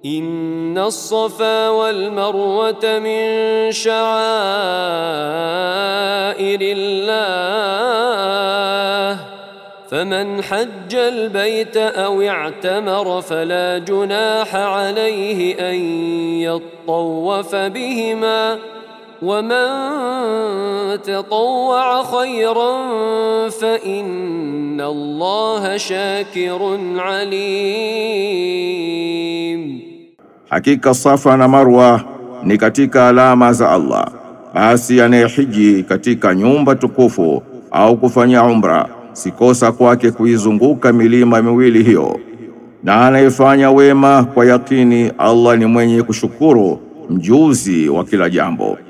إن الصفا والمروة من شعائر الله فمن حج البيت أو اعتمر فلا جناح عليه أن يطوف بهما ومن تطوع خيرا فإن الله شاكر عليم. Hakika Safa na Marwa ni katika alama za Allah. Basi anayehiji katika nyumba tukufu au kufanya umra, sikosa kwake kuizunguka milima miwili hiyo. Na anayefanya wema kwa yakini, Allah ni mwenye kushukuru, mjuzi wa kila jambo.